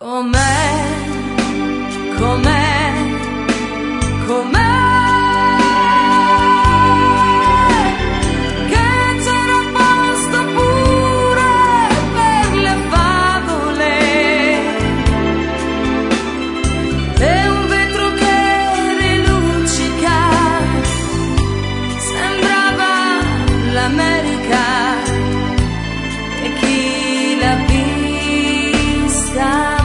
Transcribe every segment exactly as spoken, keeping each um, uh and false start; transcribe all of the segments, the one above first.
Com'è, com'è, com'è che c'era posto pure per le favole e un vetro che riluccica sembrava l'America e chi l'ha vista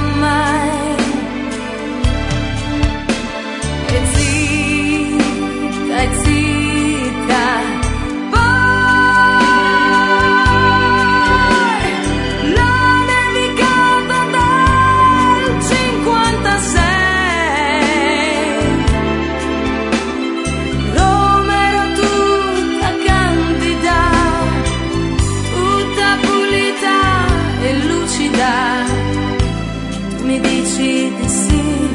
mi dici di sì,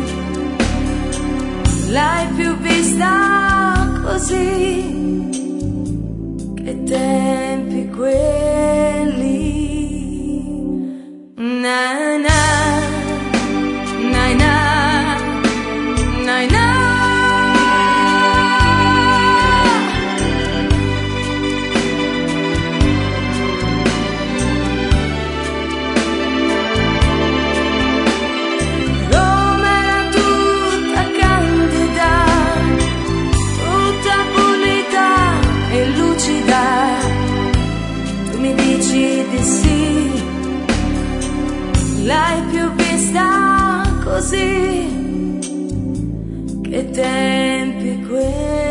l'hai più vista così, che tempi quelli, na na, na na, na na. Tu mi dici di sì, l'hai più vista così, che tempi quelli.